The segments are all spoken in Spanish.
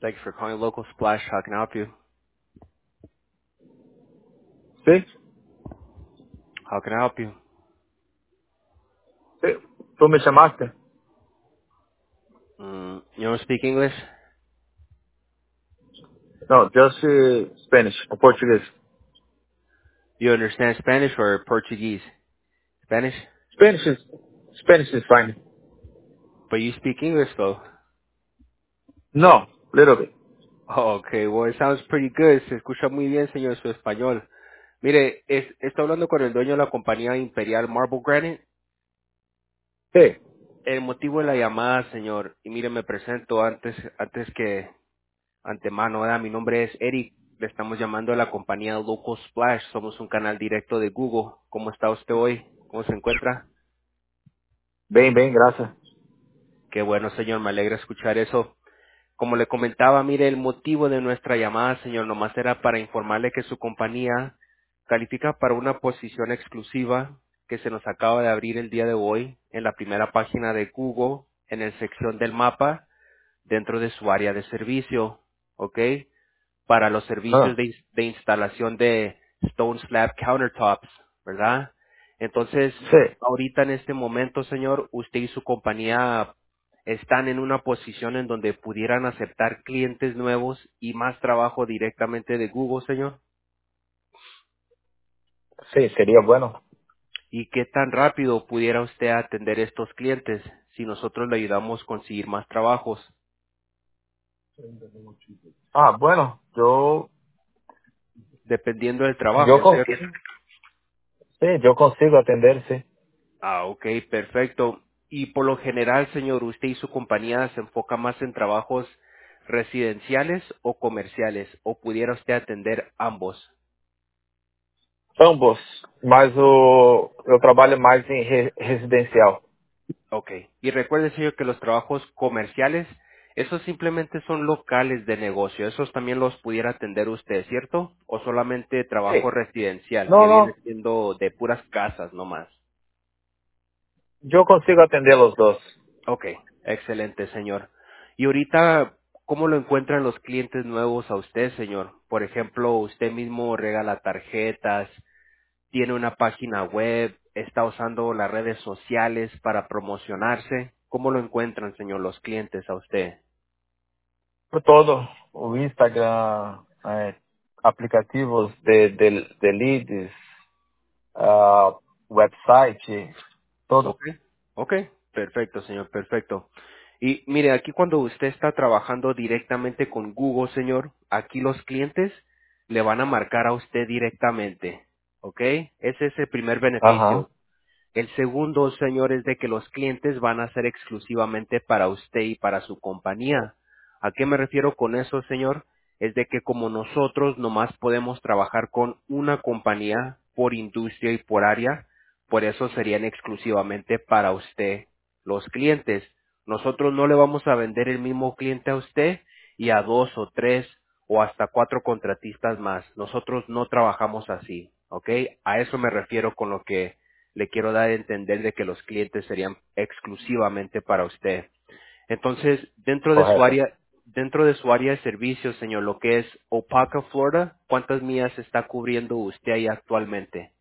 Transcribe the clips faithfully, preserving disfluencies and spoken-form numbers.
Thanks for calling Local Splash. How can I help you? Sí, How can I help you? sí. ¿Tú me llamaste? Mm, you don't speak English? No, just uh, Spanish o portugués. You understand Spanish or Portuguese? Spanish? Spanish is, Spanish is fine. But you speak English though. No, little bit. Oh, okay, well it sounds pretty good. Se escucha muy bien, señor, su español. Mire, es, está hablando con el dueño de la compañía Imperial Marble Granite. Sí. El motivo de la llamada, señor, y mire, me presento antes, antes que antemano, ¿verdad? Mi nombre es Eric. Le estamos llamando a la compañía Local Splash. Somos un canal directo de Google. ¿Cómo está usted hoy? ¿Cómo se encuentra? Bem, bem, graças. Qué bueno, señor, me alegra escuchar eso. Como le comentaba, mire, el motivo de nuestra llamada, señor, nomás era para informarle que su compañía califica para una posición exclusiva que se nos acaba de abrir el día de hoy en la primera página de Google, en la sección del mapa, dentro de su área de servicio, ¿ok? Para los servicios Ah, de, ins- de instalación de Stone Slab Countertops, ¿verdad? Entonces, sí, ahorita en este momento, señor, usted y su compañía están en una posición en donde pudieran aceptar clientes nuevos y más trabajo directamente de Google, señor. sí, sería bueno. ¿Y qué tan rápido pudiera usted atender estos clientes si nosotros le ayudamos a conseguir más trabajos? Ah, bueno, yo, Dependiendo del yo trabajo, ¿cierto? consigo, sí, yo consigo atender, sí. Ah, ok, perfecto. Y por lo general, señor, usted y su compañía se enfoca más en trabajos residenciales o comerciales, o pudiera usted atender ambos. Ambos, mas o, eu trabalho mais em re- residencial. Ok. Y recuerde, señor, que los trabajos comerciales, esos simplemente son locales de negocio. Esos también los pudiera atender usted, ¿cierto? O solamente trabajo Sí. residencial, que Não, viene não, siendo de puras casas nomás. eu consigo atender os dois. Ok, excelente, señor. Y ahorita, ¿cómo lo encuentran los clientes nuevos a usted, señor? Por ejemplo, usted mismo regala tarjetas, tiene una página web, está usando las redes sociales para promocionarse. ¿Cómo lo encuentran, señor, los clientes a usted? Por todo, o Instagram, eh, aplicativos de, de, de leads, ah, website, todo. Ok, ok, perfecto, señor, perfecto. Y mire, aquí cuando usted está trabajando directamente con Google, señor, aquí los clientes le van a marcar a usted directamente, ¿ok? Ese es el primer beneficio. Aham. El segundo, señor, es de que los clientes van a ser exclusivamente para usted y para su compañía. ¿A qué me refiero con eso, señor? Es de que como nosotros nomás podemos trabajar con una compañía por industria y por área, por eso serían exclusivamente para usted los clientes. Nosotros no le vamos a vender el mismo cliente a usted y a dos o tres o hasta cuatro contratistas más. Nosotros no trabajamos así, ¿ok? A eso me refiero con lo que le quiero dar a entender de que los clientes serían exclusivamente para usted. Entonces, dentro de su Correto. área, dentro de su área de servicios, señor, lo que es Opaca, Florida, ¿cuántas millas está cubriendo usted ahí actualmente?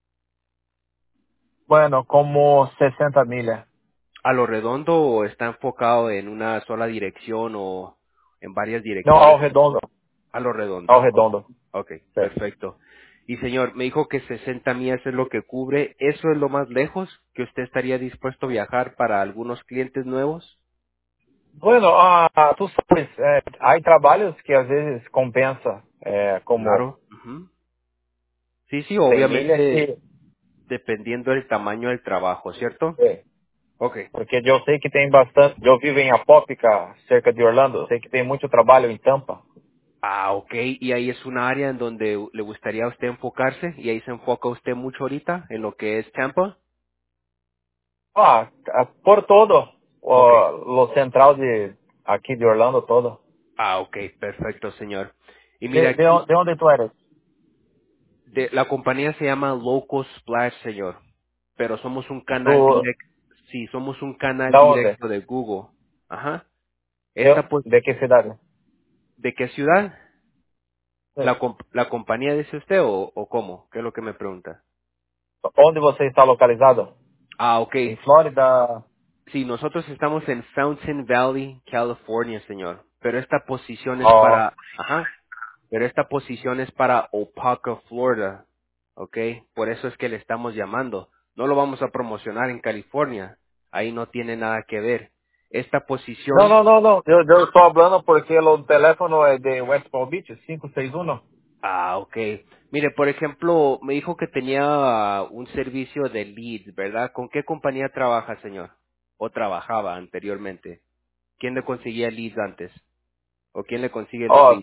Bueno, como sesenta milhas. ¿A lo redondo o está enfocado en una sola dirección o en varias Não, direcciones? ao redondo. A lo Ao redondo. Ok, redondo. ok, Sí. perfecto. Y señor, me dijo que sesenta millas es lo que cubre. ¿Eso es lo más lejos que usted estaría dispuesto a viajar para algunos clientes nuevos? Bueno, ah, tu sabes, eh, há trabalhos que às vezes compensa, eh, como Claro. Ujú. Sí, sí, cem milhas, obviamente que, dependiendo del tamaño del trabajo, ¿cierto? é, Ok. porque eu sei que tem bastante, eu vivo em Apópica, cerca de Orlando, sei que tem muito trabalho em Tampa. Ah, ok. Y ahí es una área en donde le gustaría a usted enfocarse y ahí se enfoca usted mucho ahorita en lo que es Tampa. Ah, ah, por todo, Ok. o, lo central de aqui de Orlando todo. Ah, ok, perfecto, señor. Y mira De, de, on- aquí, de onde tu eres? de, la compañía se llama Local Splash, señor, pero somos un canal Do, directo, sí, somos un canal da onde? directo de Google. Ajá. De, Esta pues de que cidade? ¿De qué ciudad? ¿La, Sí. comp- la compañía dice usted o, o cómo? ¿Qué es lo que me pregunta? Onde você está localizado? Ah, ok. Em Flórida? Sí, nosotros estamos en Fountain Valley, California, señor. Pero esta posición es Oh, para, ajá, pero esta posición es para Opaca, Florida. Ok, por eso es que le estamos llamando. No lo vamos a promocionar en California. Ahí no tiene nada que ver. Esta não, posición, não, não, não. Eu, eu estou falando porque o teléfono é de West Palm Beach, cinco seis um. ah, ok. Mire, por ejemplo, me dijo que tenía ah, un servicio de leads, ¿verdad? ¿Con qué compañía trabaja, señor? ¿O trabajaba anteriormente? ¿Quién le conseguía leads antes? ¿O quién le consigue los Ó, leads?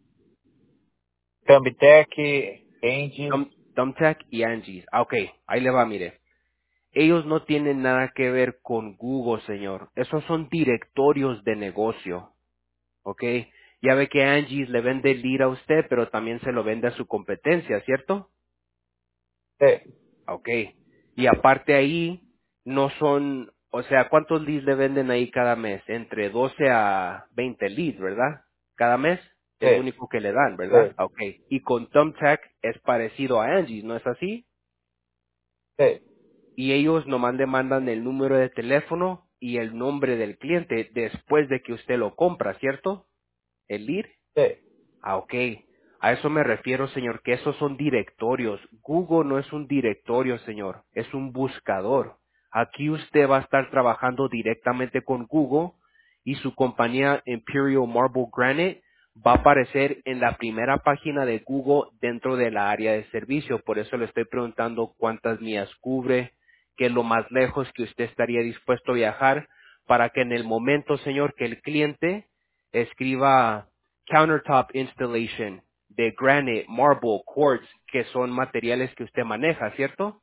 Cambitec, Andes. Thumb- Thumbtack y Angie's. Ah, ok, ahí le va, mire. Ellos no tienen nada que ver con Google, señor. Esos son directorios de negocio, ¿ok? Ya ve que Angie's le vende el lead a usted, pero también se lo vende a su competencia, ¿cierto? Sí, Ok. Y aparte ahí, no son, o sea, ¿cuántos leads le venden ahí cada mes? Entre doce a veinte leads, ¿verdad? Cada mes es lo sí, único que le dan, ¿verdad? sí, Ok. Y con Thumbtack es parecido a Angie's, ¿no es así? sí, Y ellos nomás le mandan el número de teléfono y el nombre del cliente después de que usted lo compra, ¿cierto? El lead. sí, Ah, ok. A eso me refiero, señor, que esos son directorios. Google no es un directorio, señor, es un buscador. Aquí usted va a estar trabajando directamente con Google y su compañía Imperial Marble Granite va a aparecer en la primera página de Google dentro de la área de servicio. Por eso le estoy preguntando cuántas millas cubre, qué es lo más lejos que usted estaría dispuesto a viajar para que en el momento, señor, que el cliente escriba countertop installation de granite, marble, quartz, que son materiales que usted maneja, ¿cierto?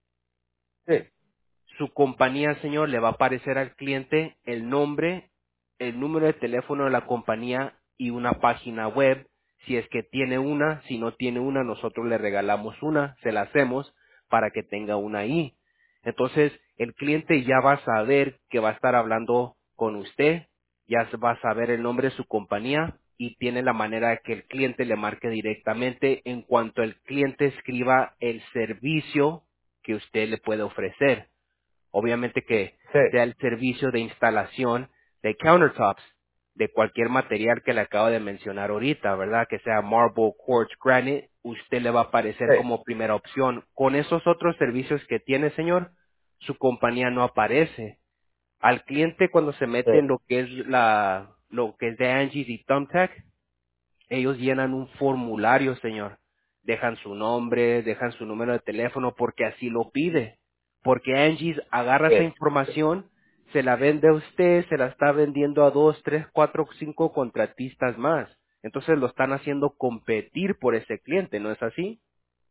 sí, Su compañía, señor, le va a aparecer al cliente el nombre, el número de teléfono de la compañía y una página web. Si es que tiene una, si no tiene una, nosotros le regalamos una, se la hacemos para que tenga una ahí. Entonces, el cliente ya va a saber que va a estar hablando con usted, ya va a saber el nombre de su compañía y tiene la manera de que el cliente le marque directamente en cuanto el cliente escriba el servicio que usted le puede ofrecer. Obviamente que sí, sea el servicio de instalación de countertops, de cualquier material que le acabo de mencionar ahorita, ¿verdad? Que sea marble, quartz, granite, usted le va a aparecer sí, como primera opción. Con esos otros servicios que tiene, señor, su compañía no aparece. Al cliente cuando se mete sí, en lo que es la, lo que es de Angie's y Thumbtack, ellos llenan un formulario, señor. Dejan su nombre, dejan su número de teléfono porque así lo pide. Porque Angie agarra esa sí, información, se la vende a usted, se la está vendiendo a dos, tres, cuatro, cinco contratistas más. Entonces lo están haciendo competir por ese cliente, ¿no es así?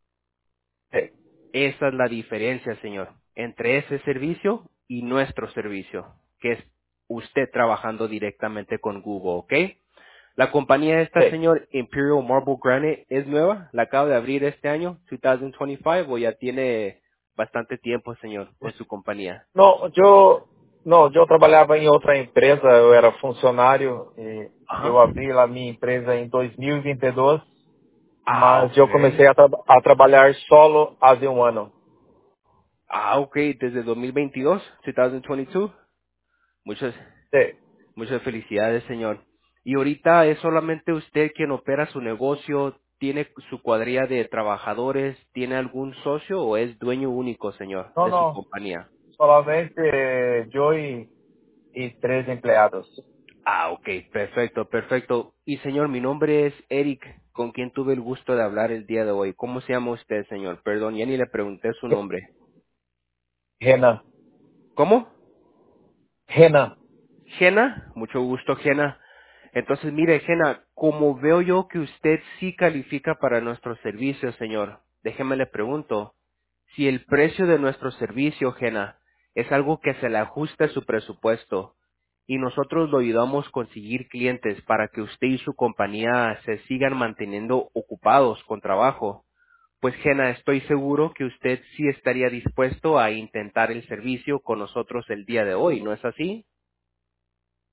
sí, Esa es la diferencia, señor, entre ese servicio y nuestro servicio, que es usted trabajando directamente con Google, ¿ok? La compañía esta, sí. señor, Imperial Marble Granite, ¿es nueva? ¿La acaba de abrir este año, dos mil veinticinco, o ya tiene bastante tiempo, señor, con su compañía? Não, eu, não, eu trabalhava em outra empresa, eu era funcionário e eu Ajá. abri a minha empresa em dois mil e vinte e dois, Ah, mas ok. eu comecei a, tra a trabalhar solo há um ano. Ah, ok, desde dos mil veintidós, dos mil veintidós. Muchas, Sim. muchas felicidades, señor. Y ahorita es solamente usted quien opera su negocio, tiene su cuadrilla de trabajadores, tiene algún socio o es dueño único, señor, Não, de su não, compañía. solamente eh, eu e, e três empregados. Ah, ok, perfecto, perfecto. Y señor, mi nombre es Eric, con quien tuve el gusto de hablar el día de hoy. ¿Cómo se llama usted, señor? Perdón, ya ni le pregunté su Re- nombre. Renan, ¿Cómo? Renan, Jena, mucho gusto, Jena. Entonces, mire, Jena, como veo yo que usted sí califica para nuestros servicios, señor, déjeme le pregunto, si el precio de nuestro servicio, Jena, es algo que se le ajuste a su presupuesto y nosotros lo ayudamos a conseguir clientes para que usted y su compañía se sigan manteniendo ocupados con trabajo, pues Jena, estoy seguro que usted sí estaría dispuesto a intentar el servicio con nosotros el día de hoy, ¿no es así?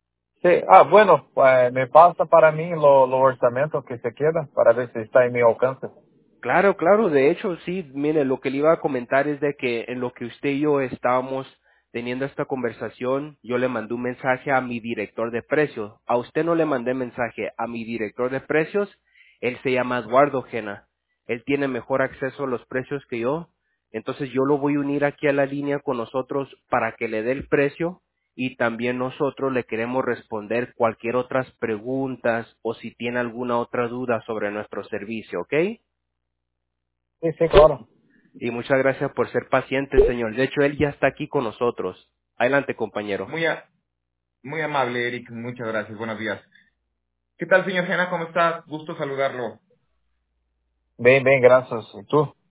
Sí, ah, bueno, eh, me pasa para mí lo, lo orçamento que se queda para ver si está en mi alcance. Claro, claro, de hecho, sí, mire, lo que le iba a comentar es de que en lo que usted y yo estábamos teniendo esta conversación, yo le mandé un mensaje a mi director de precios. A usted no le mandé mensaje, a mi director de precios, él se llama Eduardo Gena. Él tiene mejor acceso a los precios que yo, entonces yo lo voy a unir aquí a la línea con nosotros para que le dé el precio y también nosotros le queremos responder cualquier otras preguntas o si tiene alguna otra duda sobre nuestro servicio, ¿ok? Sí, sí, claro. Y muchas gracias por ser paciente, señor. De hecho, él ya está aquí con nosotros. Adelante, compañero. Muy, a- muy amable, Eric. Muchas gracias. Buenos días. ¿Qué tal, señor Gena? ¿Cómo está? Gusto saludarlo. Bem, bem, graças. E tu?